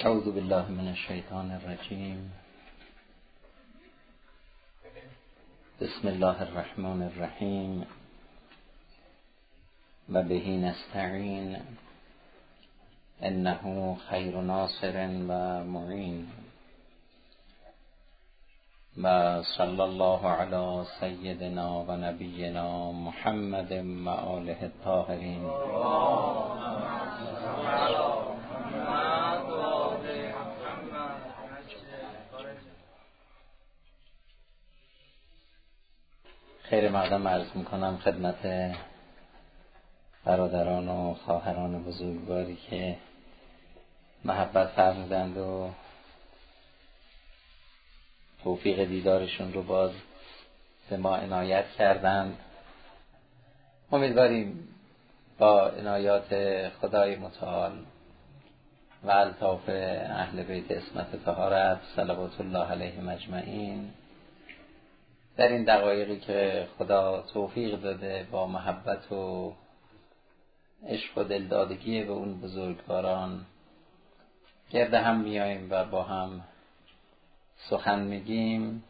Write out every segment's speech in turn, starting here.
اعوذ بالله من الشیطان الرجیم. بسم الله الرحمن الرحیم و به نستعین انه خیر ناصر و معین و صلی الله علی سیدنا و نبینا محمد و آله الطاهرین. خیر مقدم عرض میکنم خدمت برادران و خواهران بزرگواری که محبت فرمودند و توفیق دیدارشون رو باز به ما عنایت کردند. امیدواریم با عنایات خدای متعال و الطاف اهل بیت عصمت طهارت صلوات الله علیهم اجمعین در این دقایقی که خدا توفیق داده با محبت و عشق و دلدادگی به اون بزرگواران گرد هم میاییم و با هم سخن میگیم،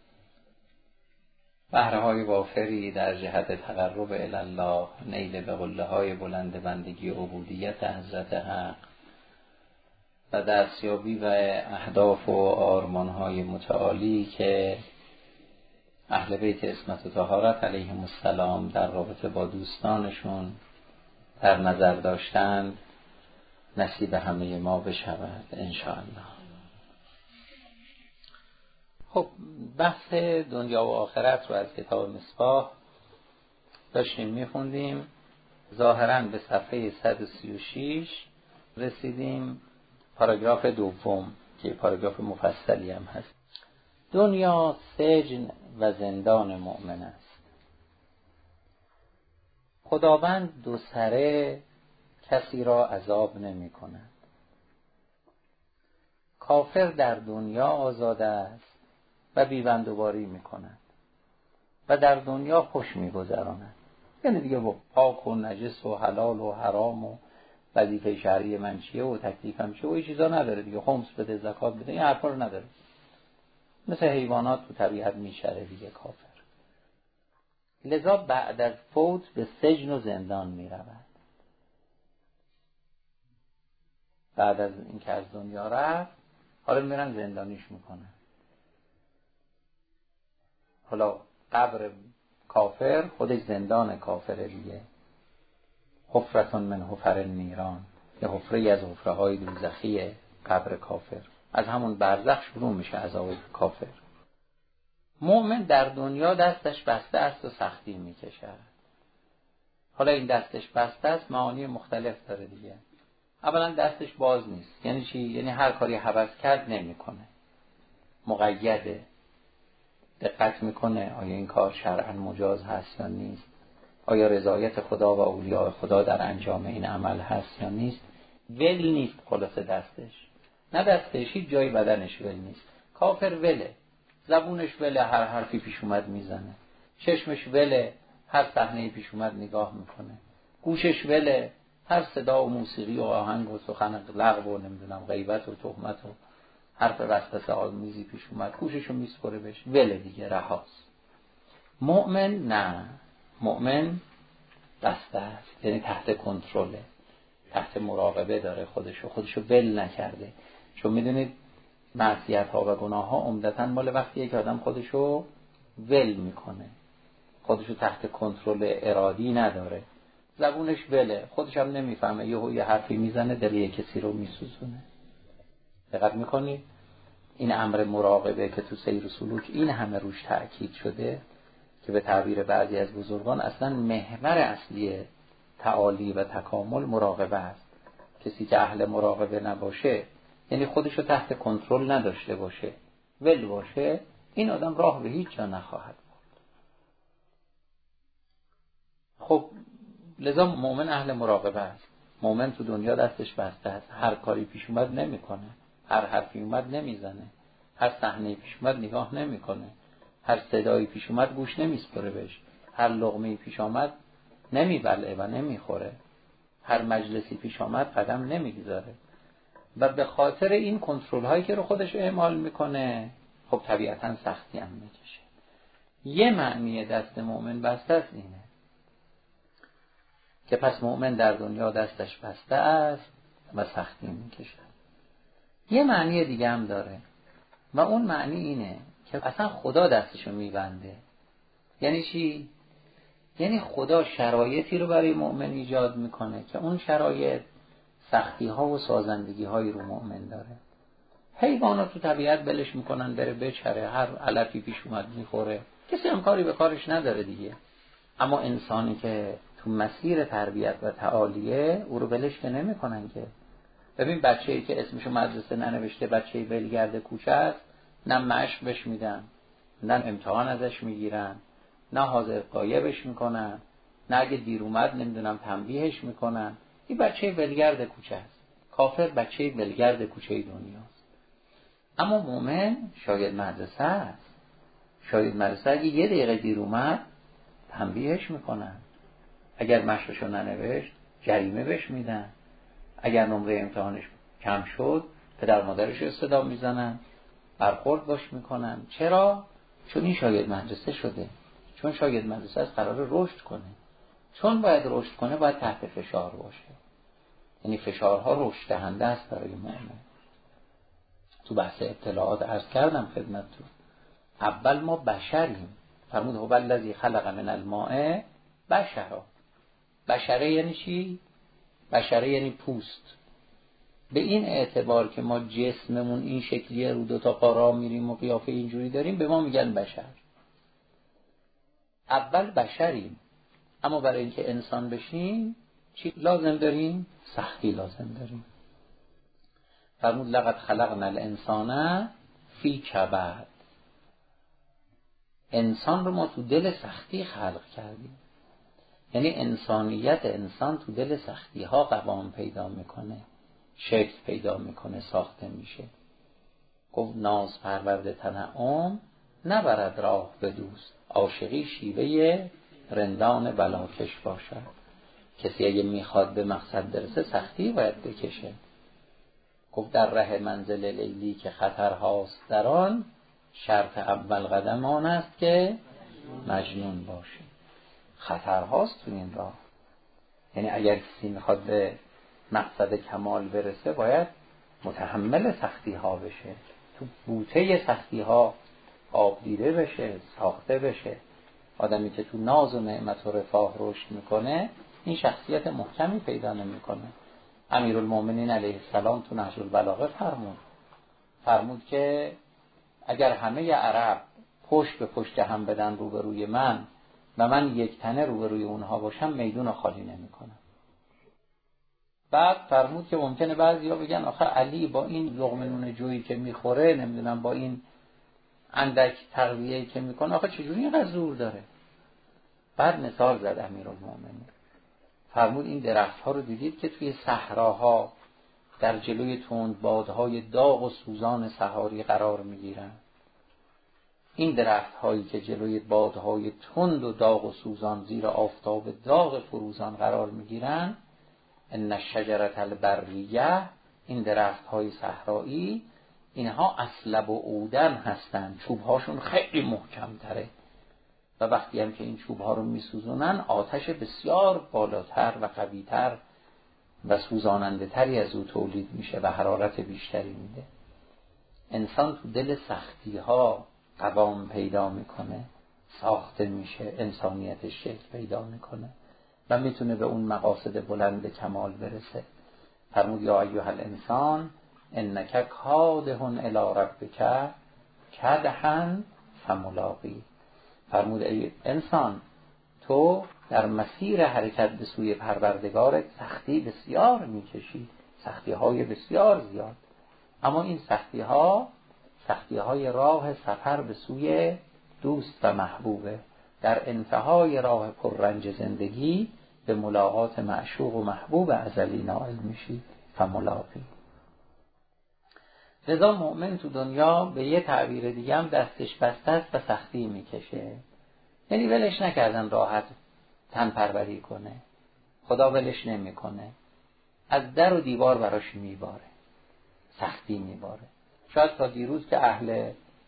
بهره‌های وافری در جهت تقرب الی الله، نیل به قله‌های بلند بندگی و عبودیت حضرت حق و دستیابی و اهداف و آرمان‌های متعالی که اهل بیت عصمت و طهارت علیهم السلام در رابطه با دوستانشون در نظر داشتند نصیب همه ما بشود انشاءالله. خب بحث دنیا و آخرت رو از کتاب مصباح داشتیم میخوندیم. ظاهراً به صفحه 136 رسیدیم، پاراگراف دوم که پاراگراف مفصلی هم هست. دنیا سجن و زندان مؤمن است. خداوند دو سره کسی را عذاب نمی کند. کافر در دنیا آزاده است و بیبندوباری می کند و در دنیا خوش می گذراند. یعنی دیگه با پاک و نجس و حلال و حرام و وظیفه شرعی من چیه و تکلیفم چیه و این چیزا نداره دیگه. خمس بده، زکات بده، این حرفا رو نداره. مثل حیوانات تو طبیعت میشره دیگه کافر. لذا بعد از فوت به سجن و زندان می رود. بعد از اینکه از دنیا رفت حالا میرن زندانیش میکنن. حالا قبر کافر خودش زندان کافره دیگه. حفرتون من حفر النیران، یه حفره از حفره‌های دوزخیه قبر کافر. از همون برزخ شروع میشه عذاب کافر. مؤمن در دنیا دستش بسته است و سختی میکشد. حالا این دستش بسته است معانی مختلف داره دیگه. اولا دستش باز نیست. یعنی چی؟ یعنی هر کاری هوس کرد نمیکنه، مقیده، دقت میکنه آیا این کار شرعاً مجاز هست یا نیست، آیا رضایت خدا و اولیاء خدا در انجام این عمل هست یا نیست. ول نیست خلاص دستش، نه دستش هیچ جای بدنش ول نیست. کافر وله، زبونش وله، هر حرفی پیش اومد میزنه. چشمش وله، هر صحنه‌ای پیش اومد نگاه میکنه. گوشش وله، هر صدا و موسیقی و آهنگ و سخن لغو و نمیدونم غیبت و تهمت و حرف وسوسه آمیزی پیش اومد گوششو میسپره بهش، وله دیگه، رهاست. مؤمن نه، مؤمن بسته است، یعنی تحت کنترله، تحت مراقبه داره خودشو ول نکرده. چون میدونید معصیت ها و گناه ها عمدتاً مال وقتیه که آدم خودشو ول میکنه، خودشو تحت کنترل ارادی نداره. زبونش وله، خودش هم نمیفهمه، یه حرفی میزنه دل کسی رو میسوزونه. دقت میکنید این امر مراقبه که تو سیر و سلوک این همه روش تأکید شده که به تعبیر بعضی از بزرگان اصلا محور اصلی تعالی و تکامل مراقبه است. کسی که اهل مراقبه نباشه، یعنی خودشو تحت کنترل نداشته باشه، ول باشه، این آدم راه به هیچ جا نخواهد برد. خب لذا مؤمن اهل مراقبه است. مؤمن تو دنیا دستش بسته است، هر کاری پیش اومد نمیکنه، هر حرفی اومد نمیزنه، هر صحنه‌ای پیش اومد نگاه نمیکنه، هر صدایی پیش اومد گوش نمیسپره بهش، هر لقمه‌ای پیش اومد نمیبلعه و نمیخوره، هر مجلسی پیش اومد قدم نمیگذاره. و به خاطر این کنترل هایی که رو خودش اعمال میکنه خب طبیعتا سختی هم میکشه. یه معنی دست مؤمن بسته است اینه که پس مؤمن در دنیا دستش بسته است و سختی میکشه. یه معنی دیگه هم داره و اون معنی اینه که اصلا خدا دستشو میبنده. یعنی چی؟ یعنی خدا شرایطی رو برای مؤمن ایجاد میکنه که اون شرایط سختی ها و سازندگی هایی رو مؤمن داره. حیوانات تو طبیعت بلش میکنن بره بچره، هر علفی پیش اومد میخوره، کسی هم کاری به کارش نداره دیگه. اما انسانی که تو مسیر تربیت و تعالیه او رو بلش که نمیکنن که. ببین بچه‌ای که اسمشو مدرسه ننوشته، بچه‌ای ولگرد کوچه است، نه مشق بهش میدن، نه امتحان ازش میگیرن، نه حاضر غایبش میکنن، نه اگه دیر اومد نمیدونم تنبیهش میکنن. این بچه ولگرد کوچه است. کافر بچه ولگرد کوچه دنیاست. اما مؤمن شاید مدرسه است. شاید مدرسه اگه یه دقیقه دیر اومد تنبیهش میکنن، اگر مشقشو ننوشت جریمه بهش میدن، اگر نمره امتحانش کم شد پدر مادرش رو صدا میزنن، برخورد باش میکنن. چرا؟ چون این شاید مدرسه شده، چون شاید مدرسه است قراره رشد کنه. چون باید رشد کنه باید تحت فشار باشه. یعنی فشارها رشد دهنده است برای مؤمن. تو بحث ابتلاعات عرض کردم خدمتتون، اول ما بشریم. فرمود هو الذی خلق من الماء بشرا. بشره یعنی چی؟ بشره یعنی پوست. به این اعتبار که ما جسممون این شکلیه، رو دو تا پا راه میریم و قیافه اینجوری داریم، به ما میگن بشر. اول بشریم، اما برای اینکه انسان بشیم چی لازم داریم؟ سختی لازم داریم. فرمود لقد خلقنا الانسان فی کبد. انسان رو ما تو دل سختی خلق کردیم. یعنی انسانیت انسان تو دل سختی ها قوام پیدا میکنه، شکل پیدا میکنه، ساخته میشه. گفت ناز پرورد تنعم نبرد راه به دوست، عاشقی شیوه رندان بلاکش باشد. کسی اگه میخواد به مقصد برسه سختی باید بکشه. گفت در ره منزل لیلی که خطرهاست در آن، شرط اول قدم آن است که مجنون باشه. خطرهاست تو این راه. یعنی اگر کسی میخواد به مقصد کمال برسه باید متحمل سختی ها بشه، تو بوته سختی ها آب دیده بشه، ساخته بشه. آدمی که تو ناز و نعمت و رفاه رشد میکنه این شخصیت محکمی پیدا نمیکنه. امیرالمومنین علیه السلام تو نهج البلاغه فرمود که اگر همه عرب پشت به پشت هم بدن روبروی من و من یک تنه روبروی اونها باشم میدون خالی نمیکنم. بعد فرمود که ممکنه بعضیا بگن آخه علی با این لقمه نون جویی که میخوره، نمیدونم با این اندک تغذیه‌ای که میکنه، آخه چجوری اینقدر زور داره؟ بعد مثال زد امیرالمومنین. فرمود این درخت‌ها رو دیدید که توی صحراها در جلوی تند بادهای داغ و سوزان صحاری قرار میگیرن. این درخت‌هایی که جلوی بادهای تند و داغ و سوزان زیر آفتاب داغ فروزان قرار میگیرن، ان الشجرة البریه، این درخت‌های صحرایی اینها اصلب و عودن هستن، چوب‌هاشون خیلی محکم‌تره و وقتی هم که این چوب‌ها رو میسوزونن آتش بسیار بالاتر و قوی‌تر و سوزاننده تری از او تولید میشه و حرارت بیشتری میده. انسان تو دل سختی ها قوام پیدا میکنه، ساخته میشه، انسانیتش شکل پیدا میکنه و میتونه به اون مقاصد بلند کمال برسه. فرمود یا ایها الانسان انک کادح الی ربک کدحا فملاقی. فرمود ای انسان تو در مسیر حرکت به سوی پروردگارت سختی بسیار میکشی، سختی های بسیار زیاد، اما این سختی های راه سفر به سوی دوست و محبوبه. در انتهای راه پررنج زندگی به ملاقات معشوق و محبوب ازلی نائل میشی، فملاقی. لذا مؤمن تو دنیا به یه تعبیر دیگه هم دستش بسته است و سختی میکشه. یعنی ولش نکردن راحت تن پروری کنه، خدا ولش نمیکنه، از در و دیوار براش میباره. سختی میباره. شاید تا دیروز که اهل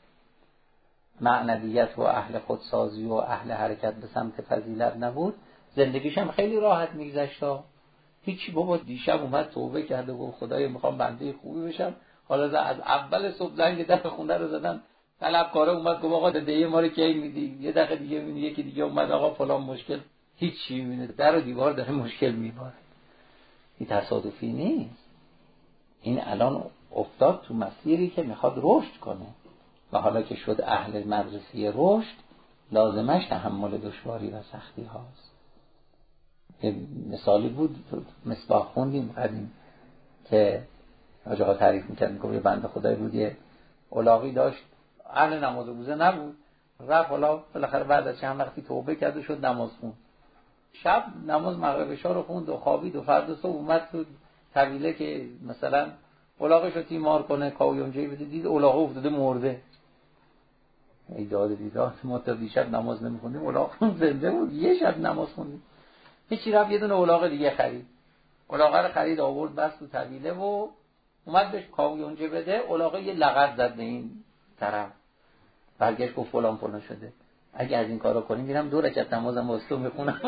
معنویت و اهل خودسازی و اهل حرکت به سمت فضیلت نبود، زندگیش هم خیلی راحت میگذشت. هیچی بابا، دیشب اومد توبه کرده و خدای میخوام بنده خوبی بشم، حالا از اول صبح زنگ در خونه رو زدن، طلبکاره اومد گفت آقا دیگه ما رو کی میدی؟ یه دقیقه دیگه میبینی یکی دیگه اومد آقا فلان مشکل. هیچی میبینه در و دیوار داره مشکل میباره. این تصادفی نیست. این الان افتاد تو مسیری که میخواد رشد کنه و حالا که شد اهل مدرسه رشد، لازمش تحمل دشواری و سختی هاست. یه مثالی بود مصباح خوندیم قدیم که آقا تعریف میکرد، میگه یه بنده خدایی بود، یه الاغی داشت، اهل نماز روزه نبود، رفت حالا بالاخره بعد از چند وقتی توبه کرد و شد نماز خوند. شب نماز مغرب عشا رو خوند و خوابید و فردا صبح اومد تو طویله که مثلا الاغش رو تیمار کنه، کاویونجهی بده، دید الاغ افتاده مرده. ای داد دیدار، ما تا دیشب نماز نمیخوندیم، الاغ زنده بود، یه شب نماز خوندیم. هیچی، رفت یه دونه الاغ دیگه خرید، الاغ رو خرید آورد بس تو طویله و اومد بهش کاویونجه بده. الاغ یه لغت زد به این طرف، برگشت گفت فلان فلان شده. اگه از این کارا کنیم میرم 2 رکعت نمازم واسه تو میخونم.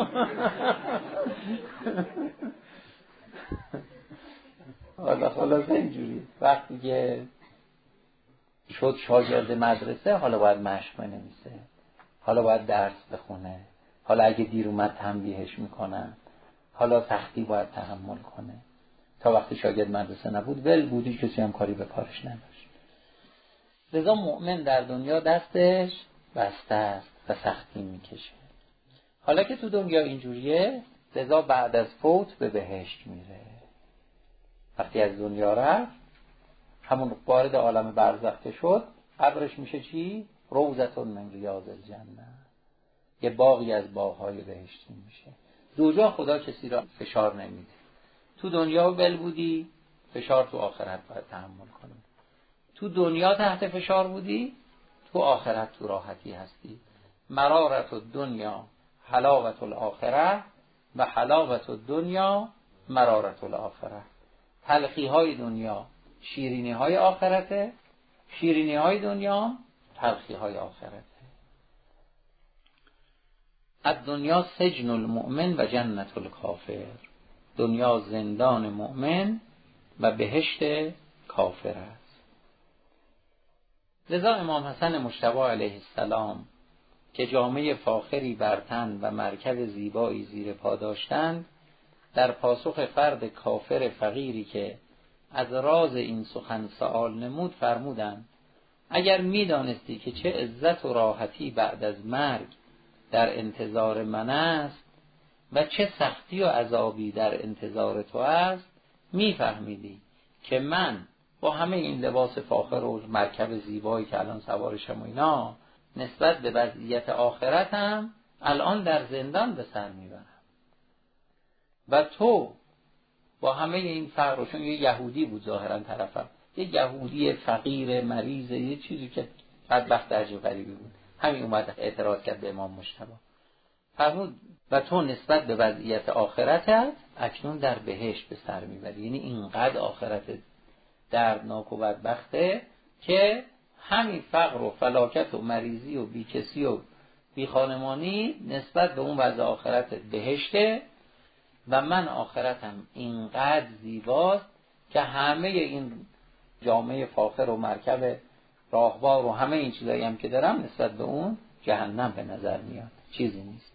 حالا خلاص اینجوری وقتی که شد شاگرد مدرسه، حالا باید مشق بنویسه، حالا باید درس بخونه، حالا اگه دیر اومد تنبیهش میکنن، حالا سختی باید تحمل کنه. تا وقتی شاگرد مدرسه نبود ول بودی، کسی هم کاری به کارش نداشت. لذا مؤمن در دنیا دستش بسته است و سختی میکشه. حالا که تو دنیا اینجوریه، لذا بعد از فوت به بهشت میره. وقتی از دنیا رفت، همون وارد عالم برزخ که شد، قبرش میشه چی؟ روضة من ریاض الجنه، یه باغی از باغهای بهشتی میشه. دوجا خدا کسی را فشار نمیده. تو دنیا ول بودی، فشار تو آخرت باید تحمل کنی. تو دنیا تحت فشار بودی، تو آخرت تو راحتی هستی. مرارت الدنیا حلاوت الاخره و حلاوت الدنیا مرارت الاخره. تلخی های دنیا شیرینی های آخرته، شیرینی های دنیا تلخی های آخرته. الدنیا سجن المؤمن و جنت الکافر. دنیا زندان مؤمن و بهشت کافر است. لذا امام حسن مجتبی علیه السلام که جامه فاخری بر تن و مرکب زیبایی زیر پا داشتند، در پاسخ فرد کافر فقیری که از راز این سخن سؤال نمود فرمودند: اگر می‌دانستی که چه عزت و راحتی بعد از مرگ در انتظار من است و چه سختی و عذابی در انتظار تو است، می‌فهمیدی که من با همه این لباس فاخر و مرکب زیبایی که الان سوارشم و اینا، نسبت به وضعیت آخرتم الان در زندان به سر میبرم. و تو با همه این فقر، چون یه یهودی بود ظاهرا طرفم، یه یهودی فقیر مریض، یه چیزی که بدبخت درجه غریبی بود، همین اومد اعتراض کرد به امام مجتبی. فرمود و تو نسبت به وضعیت آخرتت اکنون در بهشت به سر میبری. یعنی اینقدر آخرت دردناک و بدبخته که همین فقر و فلاکت و مریضی و بیکسی و بیخانمانی نسبت به اون وضع آخرت بهشته و من آخرتم اینقدر زیباست که همه این جامعه فاخر و مرکب راهوار و همه این چیزایی هم که دارم نسبت به اون جهنم به نظر میاد، چیزی نیست.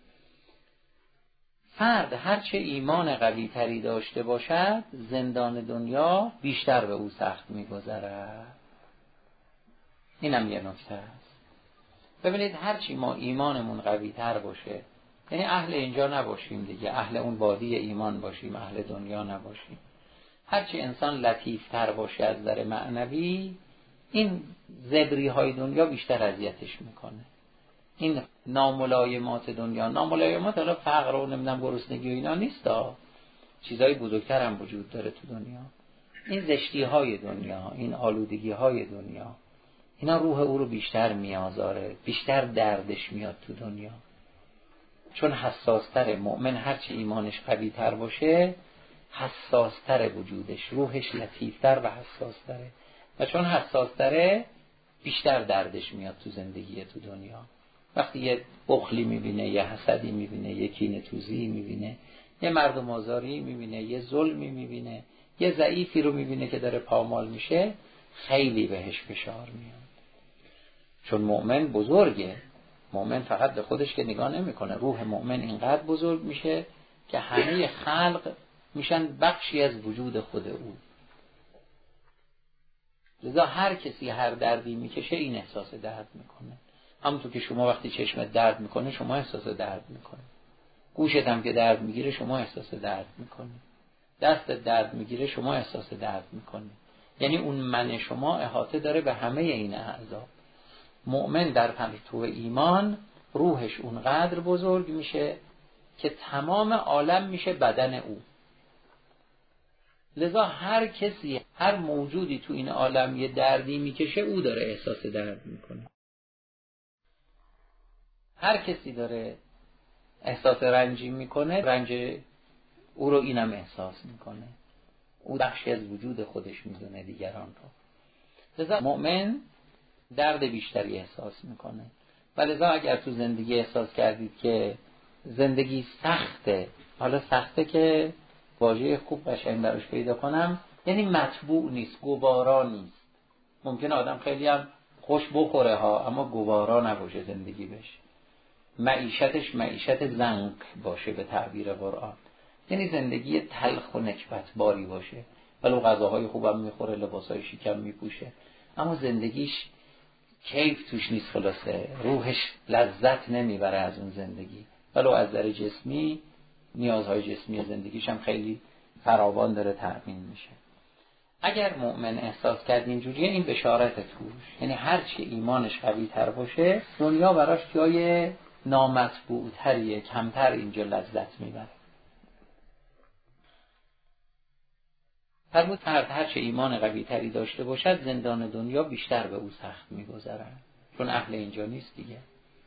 فرد هرچه ایمان قوی تری داشته باشد، زندان دنیا بیشتر به او سخت میگذرد. اینم یه نکته است. ببینید هرچی ما ایمانمون قوی تر باشه، یعنی اهل اینجا نباشیم دیگه، اهل اون وادی ایمان باشیم، اهل دنیا نباشیم، هرچی انسان لطیف تر باشه از نظر معنوی، این زبری های دنیا بیشتر اذیتش میکنه. این ناملایمات دنیا، ناملایمات حالا فقر و نمیدونم گرسنگی و اینا نیستا، چیزای بزرگتر هم وجود داره تو دنیا. این زشتی های دنیا، این آلودگی های دنیا، اینا روح او رو بیشتر میآزاره، بیشتر دردش میاد تو دنیا. چون حساستر مؤمن هرچی ایمانش قوی تر باشه، حساستر وجودش، روحش لطیفتر و حساستره و چون حساستره بیشتر دردش میاد تو زندگی تو دنیا. وقتی یه بخلی میبینه، یه حسدی میبینه، یه کینه توزی میبینه، یه مردم آزاری میبینه، یه ظلمی میبینه، یه ضعیفی رو میبینه که داره پامال میشه، خیلی بهش فشار میاد. چون مؤمن بزرگه، مؤمن فقط به خودش که نگاه نمیکنه، روح مؤمن اینقدر بزرگ میشه که همه خلق میشن بخشی از وجود خود او. لذا هر کسی هر دردی میکشه این احساس درد میکنه. همونطور که شما وقتی چشمت درد میکنه شما احساس درد میکنه، گوشت هم که درد میگیره شما احساس درد میکنی، دستت درد میگیره شما احساس درد میکنی. یعنی اون من شما احاطه داره به همه این اعضا. مؤمن در پرتو ایمان روحش اونقدر بزرگ میشه که تمام عالم میشه بدن او. لذا هر کسی، هر موجودی تو این عالم یه دردی میکشه او داره احساس درد میکنه. هر کسی داره احساس رنجی میکنه، رنج او رو اینم احساس میکنه، او بخشی از وجود خودش میدونه دیگران رو. لذا مؤمن درد بیشتری احساس میکنه. و لذا اگر تو زندگی احساس کردید که زندگی سخته، حالا سخته که واژه خوب قشنگ براش پیدا کنم، یعنی مطبوع نیست، گوارا نیست. ممکنه آدم خیلی هم خوش بخوره ها، اما گوارا نباشه زندگی بشه. معیشتش معیشت زنک باشه به تعبیر قرآن، یعنی زندگی تلخ و نکبت باری باشه، ولو غذاهای خوبم میخوره، لباسای شیکم میپوشه، اما زندگیش کیف توش نیست، خلاصه روحش لذت نمیبره از اون زندگی، ولو از نظر جسمی نیازهای جسمی زندگیش هم خیلی فراوان داره تأمین میشه. اگر مؤمن احساس کرد اینجوریه، این بشارت توش، یعنی هرچی ایمانش قوی تر باشه دنیا براش جای نامطبوع تریه، کمتر اینجا لذت میبره. فرمود فرد هرچی ایمان قوی تری داشته باشد زندان دنیا بیشتر به او سخت میگذرد، چون اهل اینجا نیست دیگه.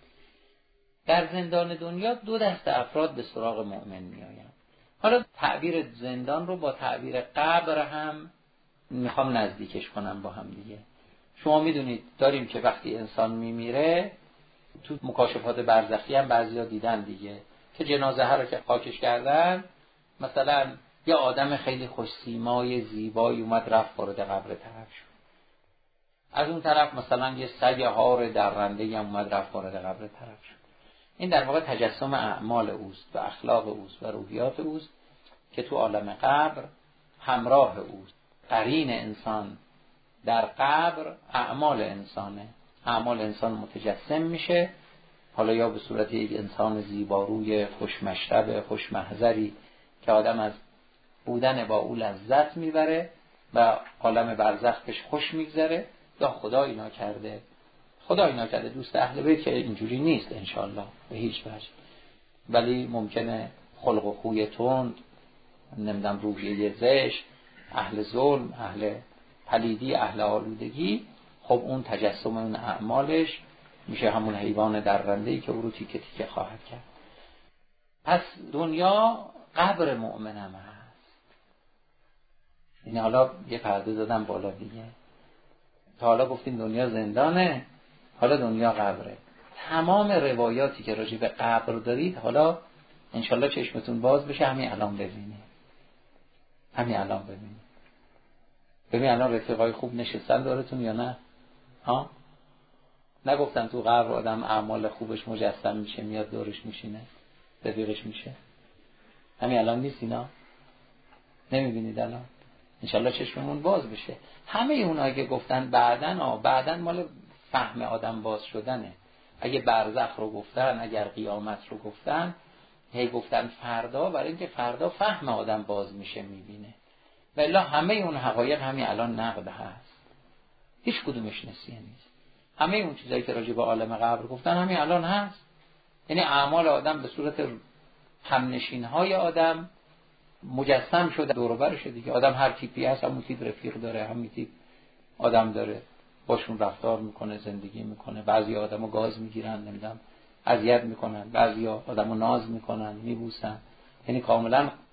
در زندان دنیا دو دسته افراد به سراغ مؤمن میآیند. حالا تعبیر زندان رو با تعبیر قبر هم میخوام نزدیکش کنم با هم دیگه. شما میدونید داریم که وقتی انسان میمیره، تو مکاشفات برزخی هم بعضیا دیدن دیگه که جنازه ها رو که خاکش کردن، مثلا یه آدم خیلی خوش سیمای زیبایی اومد رفت وارد قبر طرف شد، از اون طرف مثلا یه سگ هار درنده هم اومد رفت وارد قبر طرف شد. این در واقع تجسم اعمال اوست و اخلاق اوست و روحیات اوست که تو عالم قبر همراه اوست. قرین انسان در قبر اعمال انسانه، اعمال انسان متجسم میشه، حالا یا به صورت یک انسان زیباروی خوشمشرب خوشمحضری که آدم از بودن با او لذت میبره و عالم برزخ بهش خوش میگذره، یا خدا اینا کرده. خدا اینا کرده، دوست اهل بیت که اینجوری نیست انشالله به هیچ وجه، ولی ممکنه خلق و خوی تند، نمیدونم روحیه زشت، اهل ظلم، اهل پلیدی، اهل آلودگی، خب اون تجسم اون اعمالش میشه همون حیوان درنده‌ای که او رو تیکه تیکه خواهد کرد. پس دنیا قبر مؤمن هم هست. این حالا یه پرده دادم بالا دیگه. تا حالا گفتیم دنیا زندانه، حالا دنیا قبره. تمام روایاتی که راجع به قبر دارید حالا انشالله چشمتون باز بشه، همین الان ببینید. همین الان ببینید. ببین الان رفیقای خوب نشستن دارتون یا نه؟ ها؟ نگفتن تو قبر آدم اعمال خوبش مجسم میشه، میاد دورش میشینه، رفیقش میشه. همین الان نیست اینا؟ نمیبینید الان؟ انشالله چشممون باز بشه. همه اونایی که گفتن بعدن مال فهم آدم باز شدنه. اگه برزخ رو گفتن، اگر قیامت رو گفتن، هی گفتن فردا، برای اینکه فردا فهم آدم باز میشه میبینه. و الا همه اون حقایق همین الان نقد هست، هیچ کدومش نسیه نیست. همه اون چیزایی که راجع به عالم قبر گفتن همین الان هست. یعنی اعمال آدم به صورت همنشین‌های آدم مجسم شده دور و برش دیگه. آدم هر تیپی هست، همون تیپ رفیق داره، همون تیپ آدم داره، باشون رفتار میکنه، زندگی میکنه. بعضی آدمو گاز میگیرن، نمیدونم اذیت میکنن، بعضی آدمو ناز میکنن، میبوسن. یعنی کاملا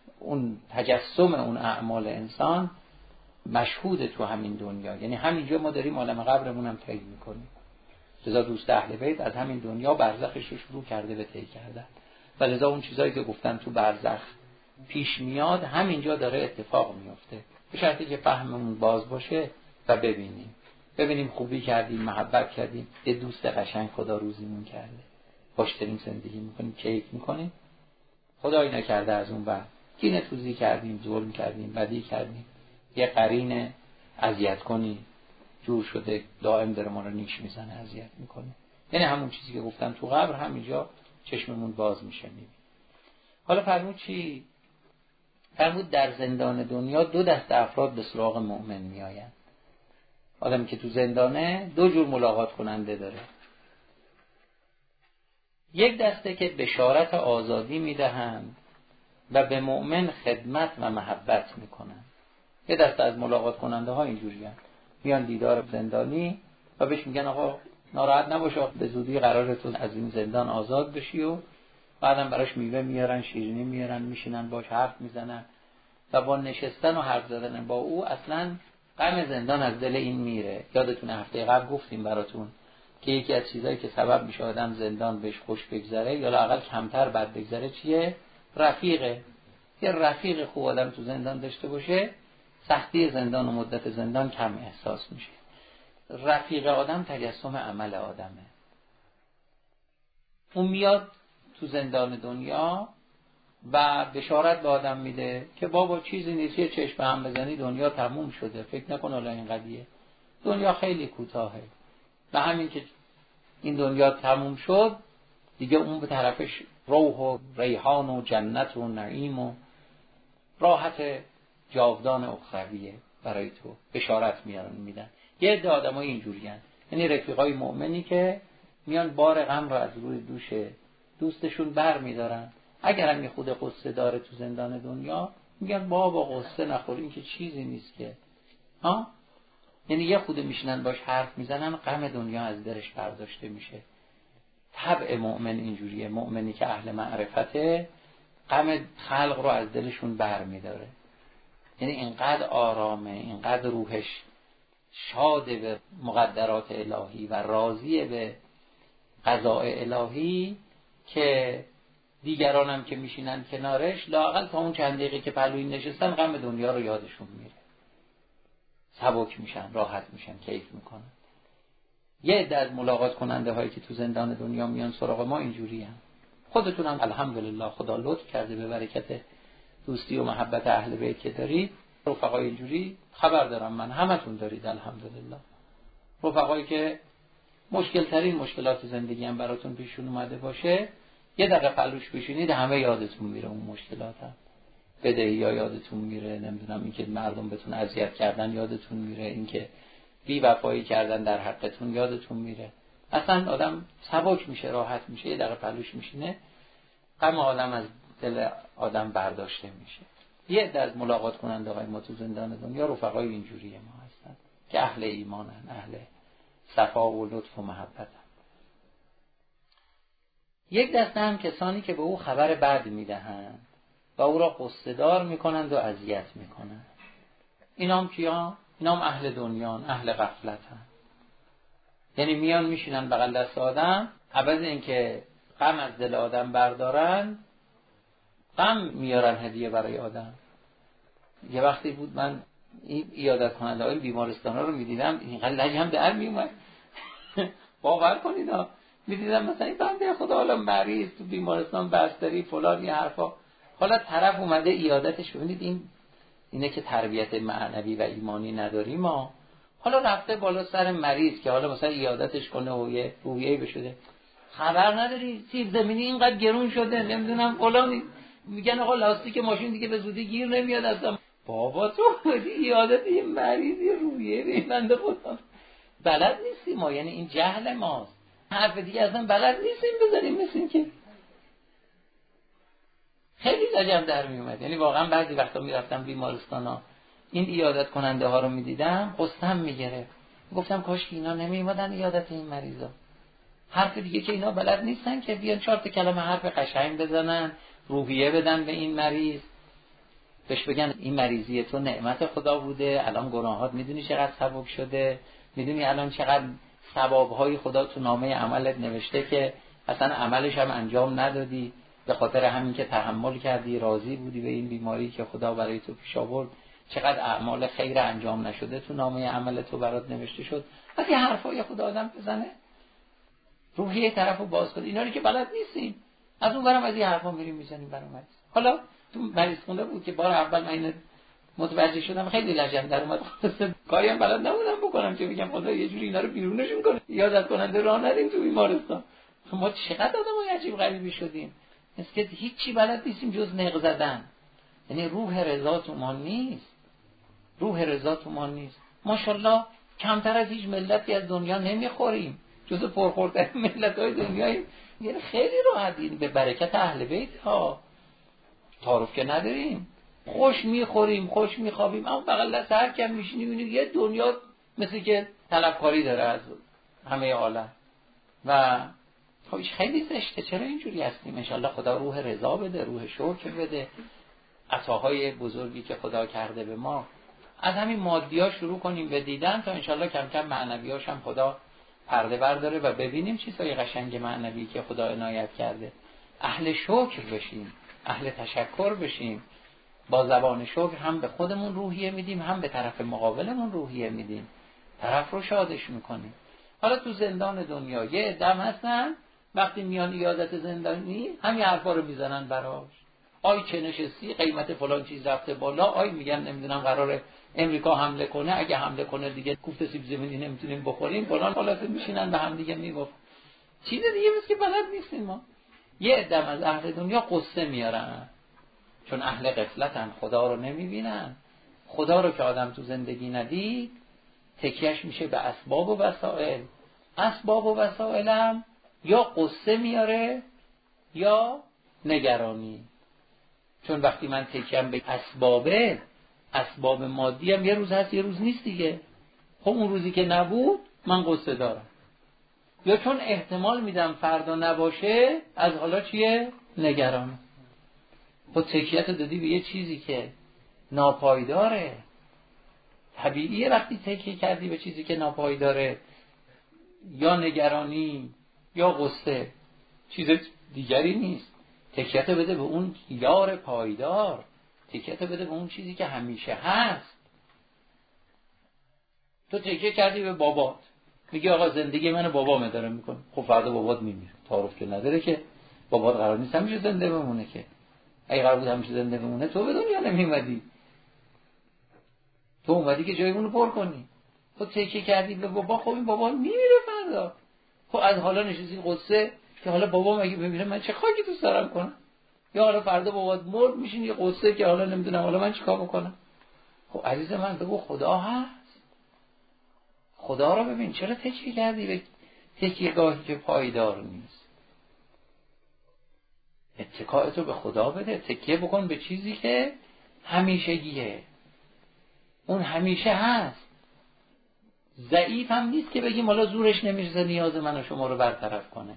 اون تجسم اون اعمال انسان مشهود تو همین دنیا. یعنی همینجا ما داریم عالم قبرمون هم طی میکنیم. لذا دوست اهل بیت از همین دنیا برزخش رو شروع کرده به طی کردن و لذا اون چیزایی که گفتم تو برزخ پیش میاد همینجا داره اتفاق میفته، به شرطی که فهممون باز باشه و ببینیم خوبی کردیم، محبت کردیم، یه دوست قشنگ خدا روزیمون کرده، باش داریم زندگی میکنیم، کیف میکنیم، خدایی نکرده از اون بعد کینه توزی کردیم، ظلم کردیم، بدی کردیم، یه قرین اذیت کنی جور شده دائم داره ما رو نیش میزنه، اذیت میکنه. یعنی همون چیزی که گفتم تو قبر همینجا چشممون باز میشه میبینیم. حالا فرمود چی؟ فرمود در زندان دنیا دو دسته افراد به سراغ مؤمن میآیند. آدمی که تو زندانه دو جور ملاقات کننده داره. یک دسته که بشارت آزادی میدهند و به مؤمن خدمت و محبت میکنند. یه دسته از ملاقات کننده ها اینجوریه، میان دیدار زندانی و بهش میگن آقا ناراحت نباش، به زودی قراره تو از این زندان آزاد بشی، و بعدم براش میوه میارن، شیرینی میارن، میشینن باش حرف میزنن و با نشستن و حرف زدن با او اصلا غم زندان از دل این میره. یادتونه هفته قبل گفتیم براتون که یکی از چیزایی که سبب میشه آدم زندان بهش خوش بگذره یا لااقل کمتر بد بگذره چیه؟ رفیقه. یه رفیق خوب آدم تو زندان داشته باشه، سختی زندان و مدت زندان کم احساس میشه. رفیق آدم تجسم عمل آدمه. اون میاد تو زندان دنیا و بشارت به آدم میده که بابا چیزی نیست، یه چشم هم بزنی دنیا تموم شده، فکر نکن حالا این قضیه، دنیا خیلی کوتاهه و همین که این دنیا تموم شد دیگه اون به طرفش روح و ریحان و جنت و نعیم و راحت جاودان اخرویه برای تو، بشارت میدن. یه عده آدمای اینجوریان، یعنی رفیقای مؤمنی که میان بار غم رو از روی دوش دوستشون بر میدارن. اگر هم یه خود قصه داره تو زندان دنیا میگن بابا قصه نخور، این که چیزی نیست که یعنی یه خود میشنن باش حرف میزنن، غم دنیا از درش برداشته میشه. طبع مؤمن اینجوریه، مؤمنی که اهل معرفته غم خلق رو از دلشون بر میداره. یعنی اینقدر آرامه، اینقدر روحش شاده به مقدرات الهی و راضیه به قضاء الهی که دیگران هم که میشینن کنارش لااقل تا اون چند دقیقه که پهلوی نشستن غم دنیا رو یادشون میره، سبک میشن، راحت میشن، کیف میکنن. یه عده از ملاقات کننده هایی که تو زندان دنیا میان سراغ ما اینجوری هم. خودتون هم الحمدلله خدا لطف کرده به برکت دوستی و محبت اهل بیت که دارید، رفقای اینجوری خبر دارم من، همتون دارید الحمدلله. رفقایی که مشکل ترین مشکلات زندگی هم براتون پیشون اومده باشه، یه دقیقه پلوش بشینید همه یادتون میره، اون مشکلات هم بدهی ها یادتون میره، نمیدونم اینکه مردم بهتون اذیت کردن یادتون میره، اینکه بی وفایی کردن در حقتون یادتون میره. اصلا آدم سبک میشه، راحت میشه، یه دقیقه پلوش میشینه غم آدم از دل آدم برداشته میشه. یه عده از ملاقات کننده های ما تو زندان دنیا رفقای اینجوری ما هستن که اهل ایمانن، اهل صفا و لطف و محبتن. یک دسته هم کسانی که به او خبر بد میدهند و او را قصه‌دار میکنند و اذیت میکنند. اینام کیان؟ اینام اهل دنیان، اهل غفلتن. یعنی میان میشینن بغل دست آدم، عوض اینکه غم از دل آدم بردارن غم میارن هدیه برای آدم. یه وقتی بود من این عیادت کننده های بیمارستان ها رو میدیدم اینقدر لجم در میومد باور کنید میدیدم مثلا این بنده خدا حالا مریض تو بیمارستان بستری فلان یه حرفا، حالا طرف اومده عیادتش. ببینید اینه که تربیت معنوی و ایمانی نداریم ما. حالا رفته بالا سر مریض که حالا مثلا عیادتش کنه و یه روحیه‌ای بشه، خبر نداری سیب زمینی اینقدر گرون شده، نمیدونم فلان، میگن آقا لاستیک ماشین دیگه به زودی گیر نمیاد اصلا. بابا تو عیادت یه مریضی روحیه بنده خدا بلد نیستیم ما، یعنی این جهل ماست. حرف دیگه اصلا بلد نیستیم بزنیم مثل این که خیلی لجم در می اومد. یعنی واقعا بعضی وقتا میرفتم بیمارستان ها این عیادت کننده ها رو میدیدم قصه‌ام میگرفت، گفتم کاش که اینا نمیومدن عیادت این مریضا. حرف دیگه که اینا بلد نیستن که بیان 4 کلمه حرف قشنگ بزنن، روحیه بدن به این مریض، بهش بگن این مریضی تو نعمت خدا بوده، الان گناهات میدونی چقدر سبک شده، میدونی الان چقدر ثوابهای خدا تو نامه عملت نوشته که اصلا عملش هم انجام ندادی، به خاطر همین که تحمل کردی، راضی بودی به این بیماری که خدا برای تو پیش آورد، چقدر اعمال خیر انجام نشده تو نامه عمل تو برات نوشته شد. از این حرفای خدا آدم بزنه، روحیه طرفو باز کنه. اینا رو که بلد نیستیم، از اون برام از این حرفا میریم میزنیم برام. حالا تو مریض خونه بود که بار اول من اینو متوجه شدم، خیلی لجن در اومد، کاری هم بلد نبودم بکنم که بگم خدا یه جوری اینا رو بیرونشون کنه، یادت کننده راه ندیم تو بیمارستان. ما چقدر آدمای عجیب غریبی شدیم، مثل که هیچی بلد نیستیم جز نق زدن. یعنی روح رضا تو ما نیست، روح رضا تو ما نیست. ماشاءالله کمتر از هیچ ملتی از دنیا نمیخوریم، جز پرخورترین ملت‌های دنیاییم. یعنی خیلی راحتیم به برکت اهل بیت ها، تعارف که نداریم، خوش میخوریم، خوش میخوابیم، اما بغل دست هر کم میشینیم میبینیم یه دنیا مثل که طلبکاری داره از همه عالم و خب خیلی زشته. چرا اینجوری هستیم؟ انشالله خدا روح رضا بده، روح شکر بده، عطاهای بزرگی که خدا کرده به ما. از همین مادی‌ها شروع کنیم به دیدن تا انشالله کم کم معنویاش هم خدا پرده برداره و ببینیم چیزای قشنگ معنوی که خدا عنایت کرده. اهل شکر بشیم، اهل تشکر بشیم. با زبان شکر هم به خودمون روحیه میدیم، هم به طرف مقابلمون روحیه میدیم، طرف رو شادش میکنیم. حالا تو زندان دنیا یه عدم هستن وقتی میان ایادت زندانی همین حرفا رو میزنن براش. آی چه نشستی، قیمت فلان چیز رفته بالا، آی میگن نمیدونم قراره امریکا حمله کنه، اگه حمله کنه دیگه کوفت سیب زمینی نمیتونیم بخوریم، فلان حالات میشینن به هم دیگه میگفت. چیز دیگه مثل که بلد نیستیم ما. یه عدم از اهل دنیا قصه میارن چون اهل غفلتن، خدا رو نمیبینن. خدا رو که آدم تو زندگی ندید تکیهش میشه به اسباب و وسائل. اسباب و وسائلم یا قصه میاره یا نگرانی. چون وقتی من تکیم به اسبابه، اسباب مادی هم یه روز هست یه روز نیست دیگه. خب اون روزی که نبود من قصه دارم، یا چون احتمال میدم فردا نباشه از حالا چیه؟ نگران. خب تکیه‌تو دادی به یه چیزی که ناپایداره. طبیعیه وقتی تکیه کردی به چیزی که ناپایداره، یا نگرانی یا قصه، چیز دیگری نیست. تکیه‌تو بده به اون یار پایدار، تکیه‌تو بده به اون چیزی که همیشه هست. تو تکیه کردی به بابات، میگی آقا زندگی منو بابام اداره میکنه. خب فردا بابات میمیره، تعارف که نداره که بابات قرار نیست همیشه زنده بمونه که. اگه قرار بود همیشه زنده بمونه تو به دنیا نمیومدی، تو اومدی که جای اونو پر کنی. تو تکیه کردی به بابا، خب این بابا میمیره فردا. خب از حالا نشستی قصه که حالا بابام اگه بمیره من چه خاکی تو سرم کنم، یا حالا فردا بابات مرد میشین یه قصه که حالا نمیدونم حالا من چیکار بکنم. خب عزیز من بگو خدا هست، خدا رو ببین. چرا تکیه کردی به تکیه‌گاهی که پایدار نیست؟ اتکاءتو به خدا بده، تکیه بکن به چیزی که همیشگیه، اون همیشه هست. ضعیف هم نیست که بگیم حالا زورش نمیرسه نیاز من و شما رو برطرف کنه.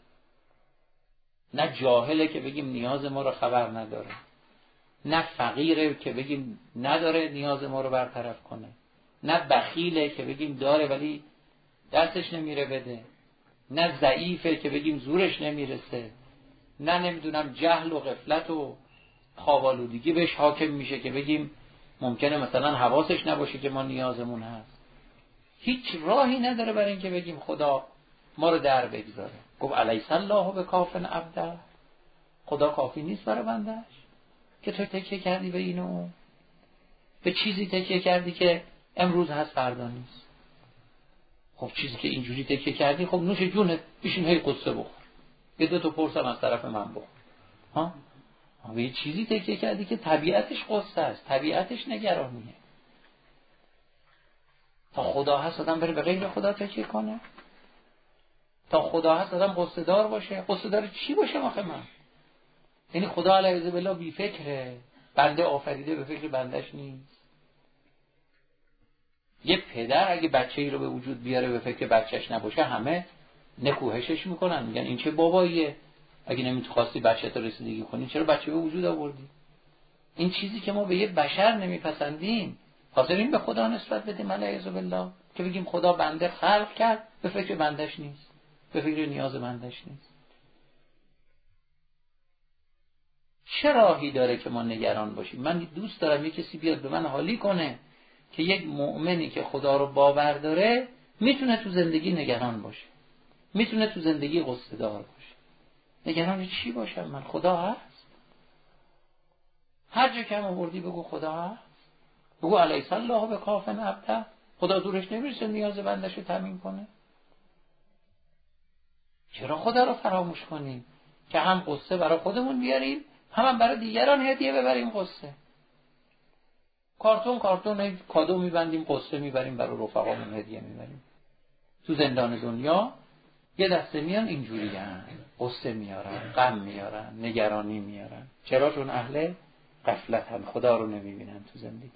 نه جاهله که بگیم نیاز ما رو خبر نداره، نه فقیره که بگیم نداره نیاز ما رو برطرف کنه، نه بخیله که بگیم داره ولی دستش نمیره بده، نه ضعیفه که بگیم زورش نمیرسه، نه نمیدونم جهل و غفلت و خوابالودگی بهش حاکم میشه که بگیم ممکنه مثلا حواسش نباشه که ما نیازمون هست. هیچ راهی نداره برای اینکه بگیم خدا ما رو در بگذاره. گفت الیس الله بکاف عبده، خدا کافی نیست برای بندش که تو تکیه کردی به اینو، به چیزی تکیه کردی که امروز هست فردا نیست. خب چیزی که اینجوری تکیه کردی، خب نوش جونت بشین هی قصه بخور، یه دو تا پرسم از طرف من بخور. ها به یه چیزی تکیه کردی که طبیعتش قصه است، طبیعتش نگرانیه. تا خدا هست آدم بره به غیر خدا تکیه کنه؟ تا خدا هست آدم قصه دار باشه؟ قصه دار چی باشه آخه من؟ یعنی خدا علیه بالله بی فکره، بنده آفریده به فکر بندش نیست. یه پدر اگه بچه‌ای رو به وجود بیاره به فکر بچه‌ش نباشه همه نکوهشش میکنن، میگن این چه باباییه، اگه نمیخواستی بچه‌ت رو رسیدگی کنی چرا بچه به وجود آوردی؟ این چیزی که ما به یه بشر نمیپسندیم حاضرین به خدا نسبت بدیم علیه بالله، که بگیم خدا بنده خلق کرد به فکر بندش نیست، به فکر نیاز بندش نیست. چه راهی داره که ما نگران باشیم؟ من دوست دارم یک کسی بیاد به من حالی کنه که یک مؤمنی که خدا رو باور داره میتونه تو زندگی نگران باشه، میتونه تو زندگی غصه دار باشه. نگران چی باشم من؟ خدا هست. هر جا که هم آوردی بگو خدا هست، بگو الیس الله بکاف عبده، خدا دورش نمیرسه نیاز بندش رو تامین کنه. چرا خدا رو فراموش کنیم که هم قصه برای خودمون بیاریم هم برای دیگران هدیه ببریم؟ قصه کارتون کادو میبندیم، قصه میبریم برای رفقامون هدیه میبریم. تو زندان دنیا یه دسته میان اینجوری قصه میارن، غم میارن، نگرانی میارن. چرا؟ چون اهل غفلتن، خدا رو نمیبینن تو زندگی.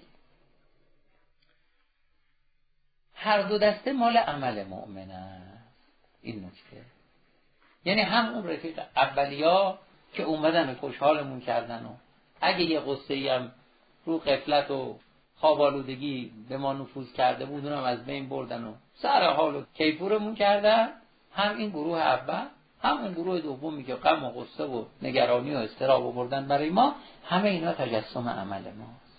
هر دو دسته مال عمل مؤمن است. این نکته، یعنی هم اون رفیق اولیا که اومدن خوشحالمون کردن و اگه یه قصه‌ای هم رو غفلت و خوابالودگی به ما نفوذ کرده بود اونم از بین بردن و سر حال و کیفورمون کردن. هم این گروه اول هم اون گروه دومی که غم و غصه و نگرانی و اضطراب آوردن برای ما، همه اینا تجسم عمل ماست.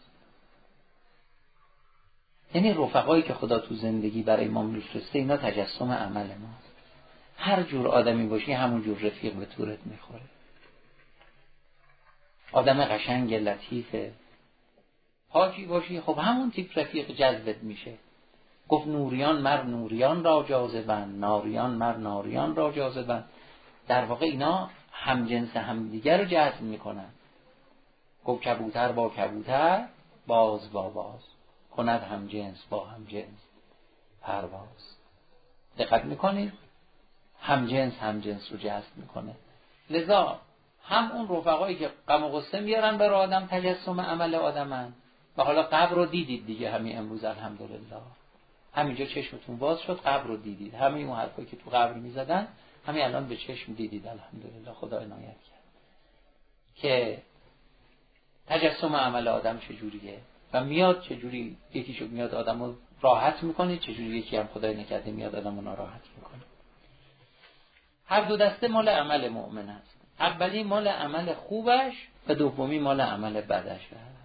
یعنی رفقایی که خدا تو زندگی برای ما میفرسته اینا تجسم عمل ماست. هر جور آدمی باشی همون جور رفیق به طورت میخوره. آدم قشنگ لطیف پاکی باشی، خب همون تیپ رفیق جذبت میشه. گفت نوریان مر نوریان را جاذبند، ناریان مر ناریان را جاذبند. در واقع اینا هم جنس هم دیگر رو جذب میکنن. گفت کبوتر با کبوتر، باز با باز، کند هم جنس با هم جنس پرواز. دقت میکنید؟ هم جنس رو جذب میکنه. لذا هم اون رفقایی که غم و غصه میارن برای آدم تجسم عمل آدمن. و حالا قبر رو دیدید دیگه، همین امروز الحمدلله همینجا چشمتون باز شد، قبر رو دیدید. همین اون حرفایی که تو قبر میزدن همین الان به چشم دیدید. الحمدلله خدا عنایت کرد که تجسم عمل آدم چجوریه و میاد چجوری. یکیشو میاد آدمو راحت میکنه، چجوری یکی هم خدای نکرده میاد آدمو ناراحت میکنه. هر دو دسته مال عمل مؤمن است. اولی مال عمل خوبش و دومی مال عمل بدش است.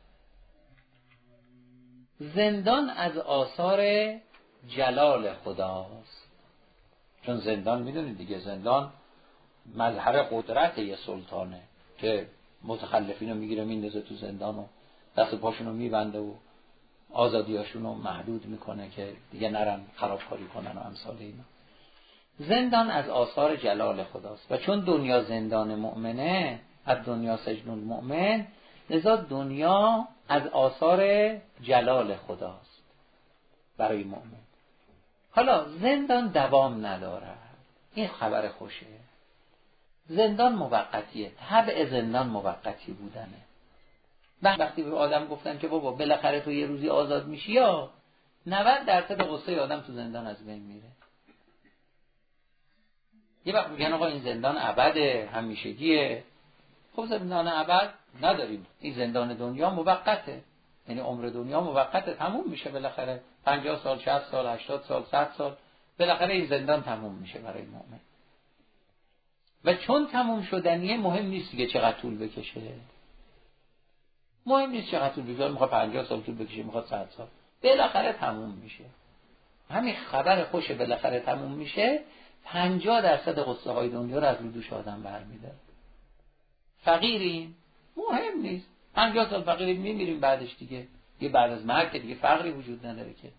زندان از آثار جلال خداست. چون زندان میدونید دیگه، زندان مظهر قدرت یه سلطانه که متخلفین رو میگیره میندازه تو زندان و دست پاشون رو میبنده و آزادیاشون رو محدود میکنه که دیگه نرن خرابکاری کنن و امثال اینا. زندان از آثار جلال خداست و چون دنیا زندان مؤمنه، از دنیا سجن المؤمن، لذا دنیا از آثار جلال خداست برای مؤمن. حالا زندان دوام نداره، این خبر خوشه. زندان موقتیه، طبع زندان موقتی بودنه. وقتی به آدم گفتن که بابا بالاخره تو یه روزی آزاد میشی، یا 90% غصه آدم تو زندان از بین میره. یه وقت میگن آقا این زندان ابده، همیشگیه. خب زندان ابد نداریم، این زندان دنیا موقته، یعنی عمر دنیا موقته، تموم میشه بالاخره. 50 سال، 60 سال، 80 سال، 100 سال، بالاخره این زندان تموم میشه برای مؤمن. و چون تموم شدنیه مهم نیست دیگه چقدر طول بکشه. مهم نیست چقدر طول بکشه، میخواد 50 سال طول بکشه، میخواد 100 سال، بالاخره تموم میشه. همین خبر خوشه، بالاخره تموم میشه. 50% غصه های دنیا رو از رو دوش آدم برمی‌داره. فقیریم مهم نیست، 50 سال فقیریم میمیریم بعدش دیگه. یه بعد از مرگ دیگه فقری وجود نداره که.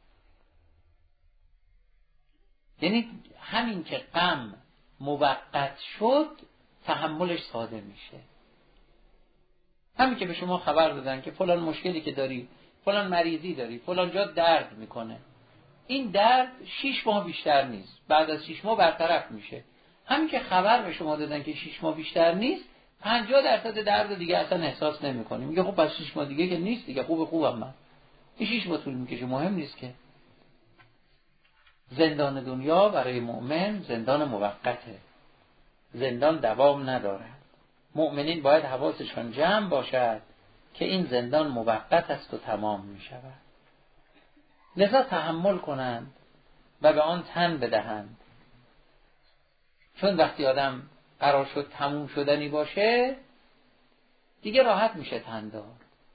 یعنی همین که غم موقت شد تحملش ساده میشه. همین که به شما خبر دادن که فلان مشکلی که داری، فلان مریضی داری، فلان جا درد میکنه، این درد 6 ماه بیشتر نیست، بعد از 6 ماه برطرف میشه. همین که خبر به شما دادن که 6 ماه بیشتر نیست، 50% درد دیگه اصلا احساس نمی‌کنی. میگه خب پس 6 ماه دیگه که نیست دیگه، خوبم من. این 6 ماه طول میکشه، مهم نیست که. زندان دنیا برای مؤمن زندان موقته، زندان دوام نداره. مؤمنین باید حواسشون جمع باشد که این زندان موقت است و تمام می شود. لذا تحمل کنند و به آن تن بدهند، چون وقتی آدم قرار شد تموم شدنی باشه دیگه راحت میشه تن داد.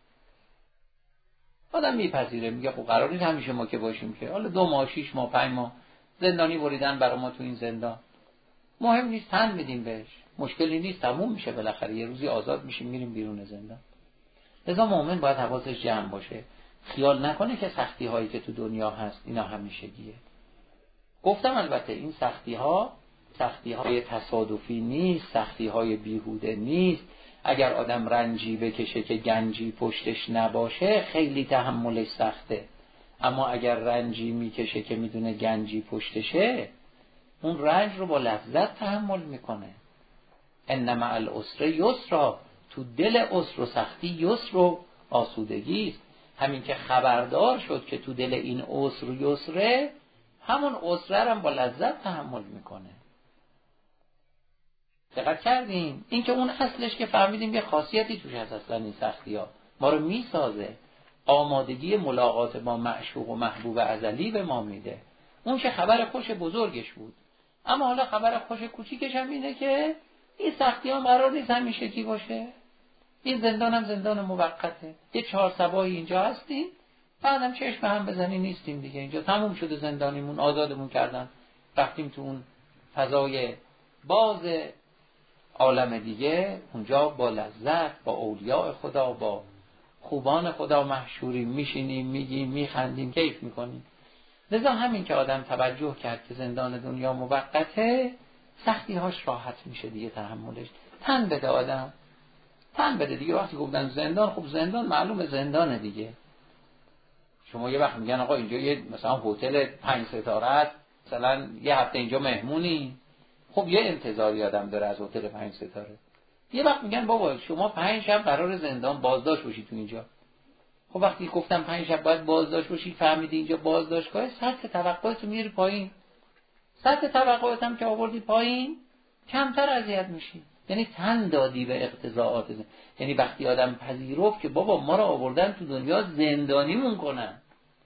آدم میپذیره، میگه خب قرار نیست همیشه ما که باشیم که، حالا 2 ماه 6 ماه 5 ماه زندانی بریدن برای ما تو این زندان، مهم نیست، تن میدیم بهش، مشکلی نیست، تموم میشه بالاخره، یه روزی آزاد میشیم میریم بیرون زندان. لذا مؤمن باید حواسش جمع باشه، خیال نکنه که سختی هایی که تو دنیا هست اینا همیشگیه. گفتم البته این سختی های تصادفی نیست، سختی های بیهوده نیست. اگر آدم رنجی بکشه که گنجی پشتش نباشه خیلی تحملش سخته، اما اگر رنجی میکشه که میدونه گنجی پشتشه اون رنج رو با لذت تحمل میکنه. ان مع العسر یسرا، تو دل عسر و سختی یسر و آسودگی است. همین که خبردار شد که تو دل این عسر و یسره، همون عسر هم با لذت تحمل میکنه. دقت کردیم؟ این که اون اصلش که فهمیدیم یه خاصیتی توش هست، اصلا این سختی ها ما رو میسازه، آمادگی ملاقات با معشوق و محبوب ازلی به ما میده. اون که خبر خوش بزرگش بود، اما حالا خبر خوش کوچیکش هم اینه که این سختی ها قرار نیست همیشگی باشه. این زندان هم زندان موقته، یه 4 صباحی اینجا هستیم، بعدم چشم هم بزنی نیستیم دیگه، اینجا تموم شده زندانیمون، آزادمون کردن، رفتیم تو اون فضای باز عالم دیگه، اونجا با لذت با اولیاء خدا با خوبان خدا محشوریم، میشینیم میگیم میخندیم کیف میکنیم. لذا همین که آدم توجه کرد که زندان دنیا موقته، سختی هاش راحت میشه دیگه، تحملش. تن بده آدم، تن بده دیگه. وقتی گفتن زندان، خب زندان معلومه زندانه دیگه. شما یه وقت میگن آقا اینجا یه مثلا هتل 5 ستاره است، مثلا یه هفته اینجا مهمونی، خب یه انتظاری آدم داره از هتل 5 ستاره. یه وقت میگن بابا شما 5 شب قرار زندان بازداشت باشی تو اینجا. خب وقتی گفتم 5 شب باید بازداشت باشی، فهمیدی اینجا بازداشتگاه، سطح توقعت رو میاری پایین. سطح توقعت هم که آوردی پایین، کمتر اذیت میشی. یعنی تن دادی به اقتضاعات. یعنی وقتی آدم پذیرفت که بابا ما رو آوردن تو دنیا زندانیمون کنن،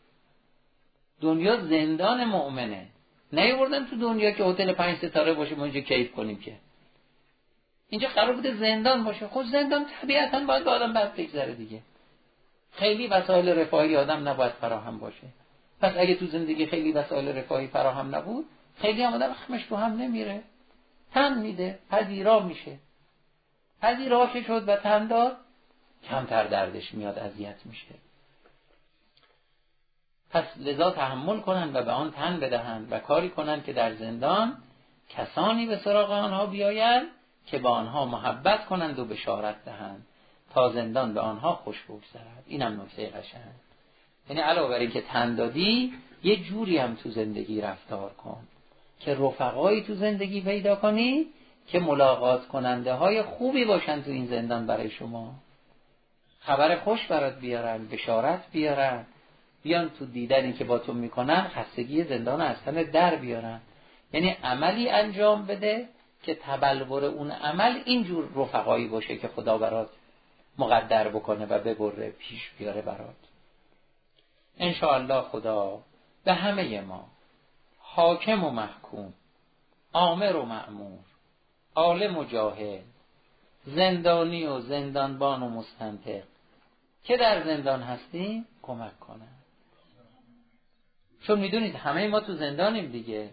دنیا زندان مؤمنه، نیاوردن تو دنیا که هتل 5 ستاره باشه ما اینجا کیف کنیم، که اینجا قرار بوده زندان باشه. خب زندان طبیعتاً باید به آدم بد بگذره دیگه، خیلی وسایل رفاهی آدم نباید فراهم باشه. پس اگه تو زندگی خیلی وسایل رفاهی فراهم نبود، خیلی هم آدم خمش تو هم نمیره، تن میده، پذیرا میشه. پذیرا که شد و تن داد، کمتر دردش میاد، اذیت میشه. پس لذا تحمل کنند و به آن تن بدهند و کاری کنند که در زندان کسانی به سراغ آنها بیایند که با آنها محبت کنند و بشارت دهند تا زندان به آنها خوش بگذرد. اینم نکته قشنگ. یعنی علاوه بر این که تن دادی، یه جوری هم تو زندگی رفتار کن که رفقایی تو زندگی پیدا کنی که ملاقات کننده های خوبی باشن تو این زندان برای شما، خبر خوش برات بیارن، بشارت بیارن، بیان تو دیدنی که با تو میکنن خستگی زندان از تن در بیارن. یعنی عملی انجام بده که تبلور اون عمل اینجور رفقایی باشه که خدا برات مقدر بکنه و ببره پیش بیاره برات. انشاءالله خدا به همه ما، حاکم و محکوم، آمر و مأمور، عالم و جاهل، زندانی و زندانبان و مستنطق که در زندان هستیم کمک کنه. چون میدونید همه ما تو زندانیم دیگه.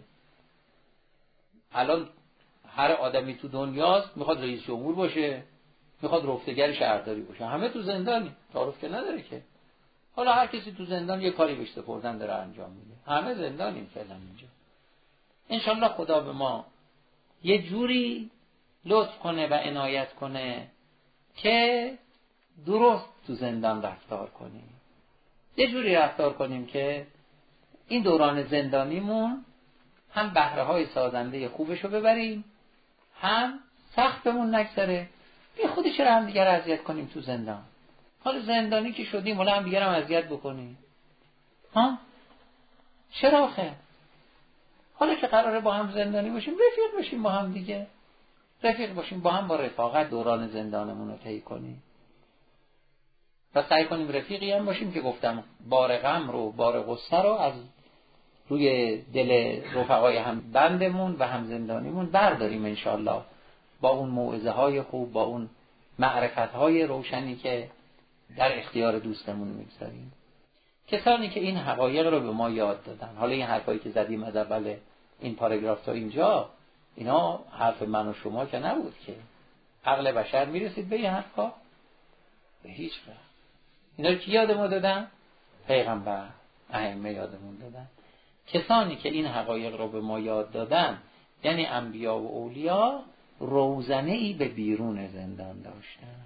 الان هر آدمی تو دنیاست میخواد رئیس جمهور باشه، میخواد رفتگر شهرداری باشه، همه تو زندانی، تعارف که نداره که. حالا هر کسی تو زندان یه کاری بهش سپردن داره انجام میده، همه زندانیم فعلا اینجا. انشالله خدا به ما یه جوری لطف کنه و عنایت کنه که درست تو زندان رفتار کنیم، یه جوری رفتار کنیم که این دوران زندانیمون هم بهره های سازنده خوبشو ببریم، هم سخت بمون نگذره. بی خودی چرا هم دیگر اذیت کنیم تو زندان؟ حالا زندانی که شدیم حالا هم دیگر هم اذیت بکنیم؟ ها؟ چرا آخه؟ حالا که قراره با هم زندانی باشیم، رفیق باشیم با هم دیگه، رفیق باشیم با هم، با رفاقت دوران زندانمون رو طی کنیم. و سعی کنیم رفیقی هم باشیم که گفتم بار غم رو، بار غصه رو از روی دل رفقای هم بندمون و هم زندانیمون برداریم انشالله، با اون موعظه های خوب، با اون معرفت های روشنی که در اختیار دوستمون میگذاریم. کسانی که این حقایق رو به ما یاد دادن، حالا این حرفایی که زدیم از اول این پاراگراف تا اینجا، اینا حرف من و شما که نبود که. عقل بشر میرسید به این حرفا؟ به هیچ وجه. اینا رو کی یاد ما دادن؟ پیغمبر، ائمه یادمون دادن. کسانی که این حقایق رو به ما یاد دادن، یعنی انبیا و اولیا، روزنه‌ای به بیرون زندان داشتن.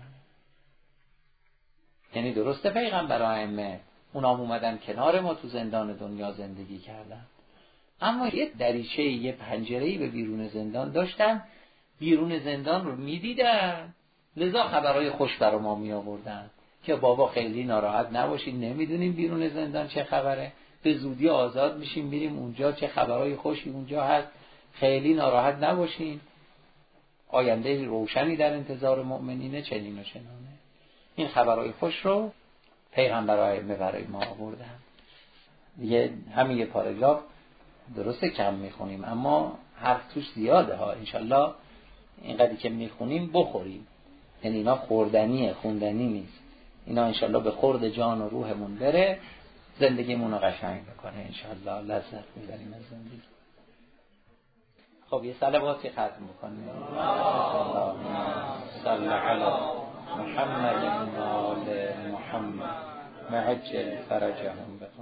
یعنی درسته پیغمبر و ائمه اونا اومدن کنار ما تو زندان دنیا زندگی کردن، اما یه دریچه، یه پنجره‌ای به بیرون زندان داشتن، بیرون زندان رو میدیدن، لذا خبرهای خوش برای ما می آوردن که بابا خیلی ناراحت نباشید، نمیدونیم بیرون زندان چه خبره، به زودی آزاد میشیم میریم اونجا، چه خبرهای خوشی اونجا هست، خیلی ناراحت نباشین، آینده روشنی در انتظار مؤمنینه، چنین و چنانه. این خبرهای خوش رو پیغمبرای برای ما آوردن. دیگه همین یه پاراگراف درسته کم میخونیم، اما حرف توش زیاده ها. انشالله اینقدری که میخونیم بخوریم، یعنی اینا خوردنیه، خوندنی نیست. اینا انشالله به خورد جان و روحمون بره، زندگیمون رو قشنگ بکنه انشالله، لذت میبریم از زندگی. خب یه صلواتی ختم بکنیم. صلی علی محمد و آل محمد وعجل فرجهم.